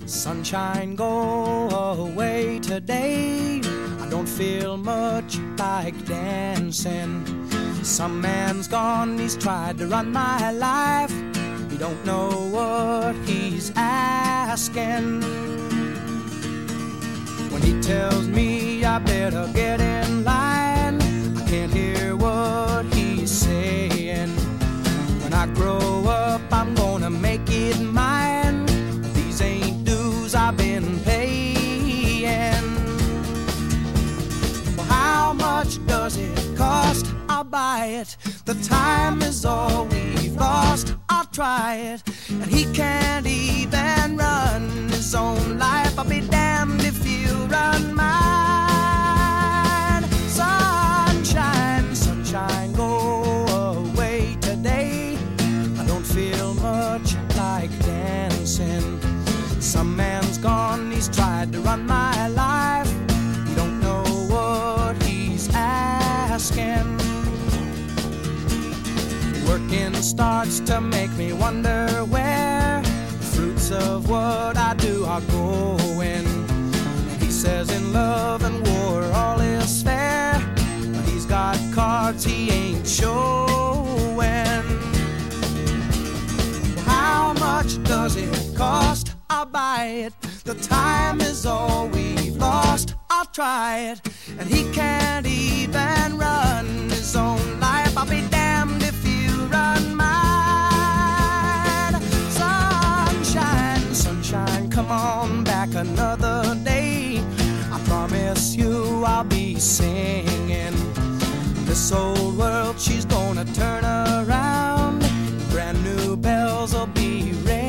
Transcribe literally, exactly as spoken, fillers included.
Sunshine, go away today. I don't feel much like dancing. Some man's gone, he's tried to run my life. He don't know what he's asking. When he tells me I better get in line, I can't hear what he's saying. When I grow up, I'm gonna make it mine. These ain't dues I've been paying. Well, how much does it cost? I'll buy it. The time is all we've lost. I'll try it. And he can't even run his own life. I'll be damned if he'll run mine. Sunshine, sunshine, go away today. I don't feel much like dancing. Some man's gone, he's tried to run my life. You don't know what he's asking. Working starts to make me wonder where the fruits of what I do are going. He says in love and war all is fair, but he's got cards he ain't showing. How much does it cost? I'll buy it. The time is all we've lost. I'll try it. And he can't even run his own life. I'll be damned if he'll run mine. Sunshine, sunshine, come on back another day. I promise you I'll be singing. This old world, she's gonna turn around. Brand new bells will be ringing.